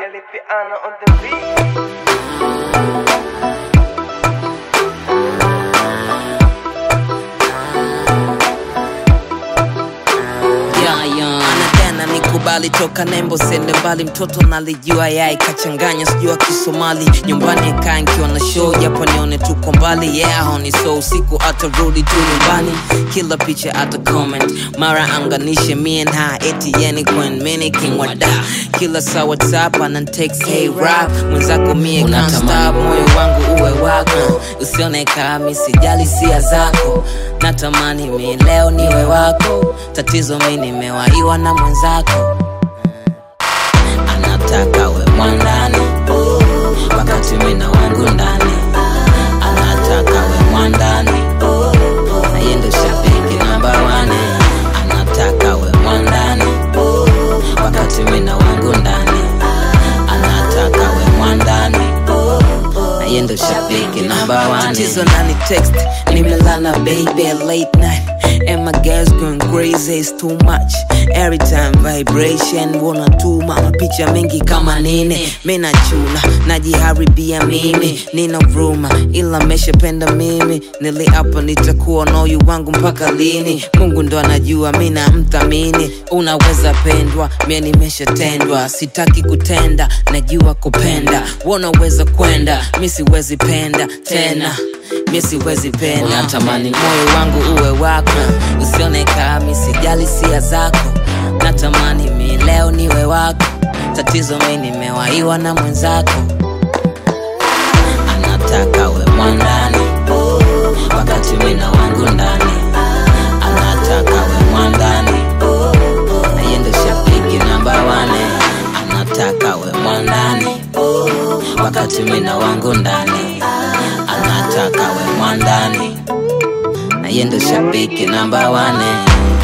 Piano on the beat. Nikubali toka nembo sende mbali, mtoto nalijua yai kachanganya sijua Kisomali. Nyumbani kaa nkiwa na show japo nione tuko mbali. Yeah honey so usiku atarudi tu nyumbani. Kila picha ata comment mara anganishe me and her eti yeni Queen mini king wada. Kila saa WhatsApp anan text hey rap mwenzako mie can't stop. Moyo wangu uwe wako usione kama sijali sia zako. Natamani mi leo niwe wako. Tatizo mi nimewaiwa na mwenzako. Anataka we mwandani wakati mina wangu ndani. Anataka we mwandani na yendo shabiki namba 1. Anataka we mwandani wakati mina wangu ndani. Anataka we mwandani na yendo shabiki namba 1. Tatizo nani text nimelala baby late night and my girls going crazy, it's too much. Every time vibration wanna tuma mapicha mengi kama nini. Mina chula najiharibia mimi nina vruma ila meshapenda mimi. Niliapa nitakuwa na uyu wangu mpaka lini. Mungu ndo anajua mina mthamini. Unaweza pendwa mie nimeshatendwa. Sitaki kutenda najua kupenda. Wanaweza kwenda mi siwezi penda tena. Mi siwezi penda. Natamani moyo wangu uwe wako usione kama sijali sia zako. Natamani mi leo niwe wako. Tatizo mi nimewaiwa na mwenzako. Anataka we mwandani wakati mina wangu ndani. Anataka we mwandani na yendo shabiki namba 1. Anataka we mwandani wakati mina wangu ndani. Anataka we mwandani na yendo shabiki namba 1.